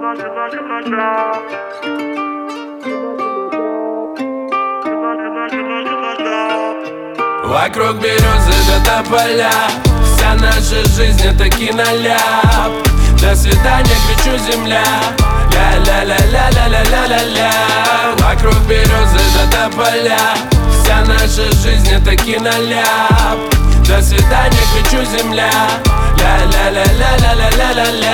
Вокруг березы до тополя, вся наша жизнь это киноляп. До свидания, кричу земля, ля-ля-ля-ля-ля-ля-ля-ля-ля. Вокруг березы до тополя, вся наша жизнь это киноляп. До свидания, кричу земля, ля-ля-ля-ля-ля-ля-ля-ля.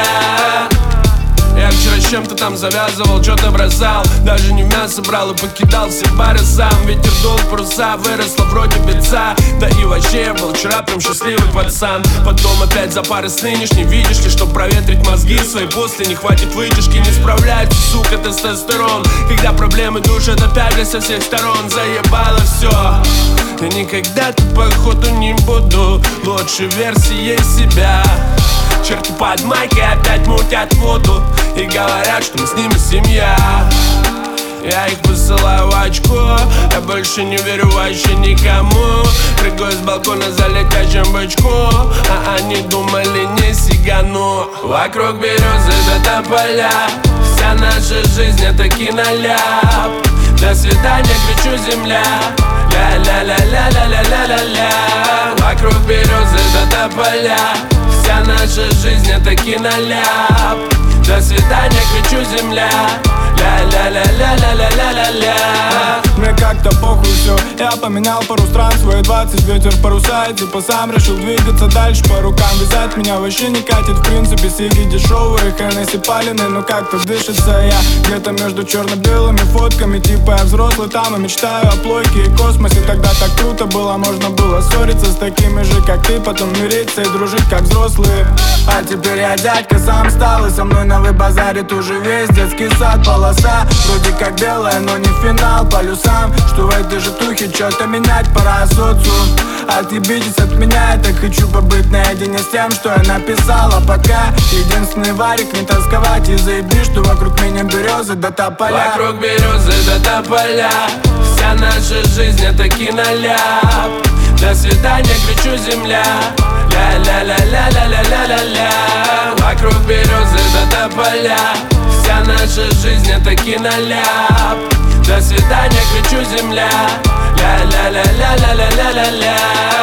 Я вчера с чем-то там завязывал, что-то бросал, даже не мясо брал и покидал все бары сам. Ветер дул в паруса, выросла вроде беца. Да и вообще я был вчера прям счастливый пацан. Потом опять за пары с нынешней, видишь ли, чтоб проветрить мозги свои после не хватит вытяжки, не справляется, сука, тестостерон. Когда проблемы душат опять со всех сторон, заебало все. Я никогда тут походу не буду лучшей версией себя. Черти под майкой опять мутят воду и говорят, что мы с ними семья. Я их посылаю в очко, я больше не верю вообще никому. Прыгаю с балкона за летящим бычку, а они думали не сигану. Вокруг березы до тополя, вся наша жизнь это киноляп. До свидания, кричу земля, ля-ля-ля-ля-ля-ля-ля-ля-ля. Вокруг березы до тополя, вся наша жизнь это киноляп. До свидания, кричу земля, ля-ля-ля-ля-ля-ля-ля-ля. Мне как-то похуй все, я поменял пару стран, свои 20, ветер в паруса. И типа сам решил двигаться дальше, по рукам вязать меня вообще не катит. В принципе, сиги дешевые, Хеннесси паленые, но как-то дышится. Я где-то между черно-белыми фотками, типа я взрослый там и мечтаю о плойке и космосе. Тогда так круто было, можно было ссориться с такими же, как ты, потом мириться и дружить, как взрослые. А теперь я дядька сам стал, и со мной новый базарит уже весь детский сад. Полоса вроде как белая, но не финал, полюсам, что в этой же тухе что-то менять пора социум. Отъебитесь от меня, я так хочу побыть наедине с тем, что я написала. Пока единственный варик, не тосковать и заеби, что вокруг меня березы до тополя. Вокруг березы до тополя, вся наша жизнь это киноляп. До свидания, кричу земля, ля-ля-ля-ля-ля-ля-ля-ля-ля. Вокруг березы до тополя, вся наша жизнь это киноляп. До свидания, кричу земля, ля-ля-ля-ля-ля-ля-ля-ля-ля.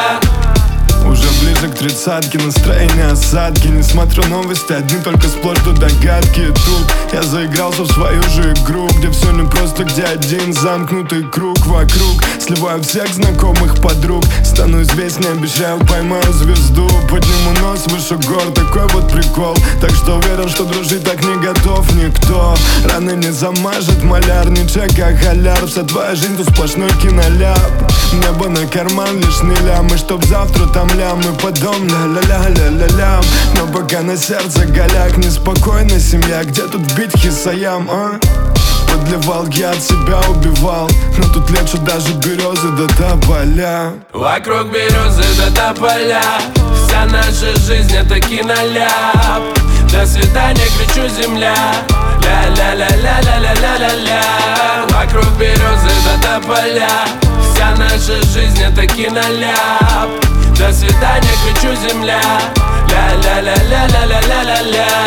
Уже ближе к тридцатке, настроение осадки. Не смотрю новости, одни только сплошь тут догадки. Тут я заигрался в свою же игру, где все не просто, где один замкнутый круг вокруг. Сливаю всех знакомых подруг, стану известнее, обещаю, поймаю звезду. Подниму нос выше гор, такой вот прикол. Так что уверен, что дружить так не готов никто. Раны не замажет маляр, не чек, а халяр. Вся твоя жизнь тут сплошной киноляп. Небо на карман, лишь не лямы, чтоб завтра там лямы потом ля-ля-ля-ля-ля-ля. Но пока на сердце голяк, неспокойна семья. Где тут бить хисаям, а? Подливал, я от себя убивал, но тут лечу даже березы до тополя. Вокруг березы до тополя, вся наша жизнь это киноляп. До свидания, кричу земля, ля-ля-ля-ля-ля-ля-ля-ля-ля. Вокруг березы до тополя, вся наша жизнь это киноляп. До свидания, кричу земля, ля-ля-ля-ля-ля-ля-ля-ля-ля.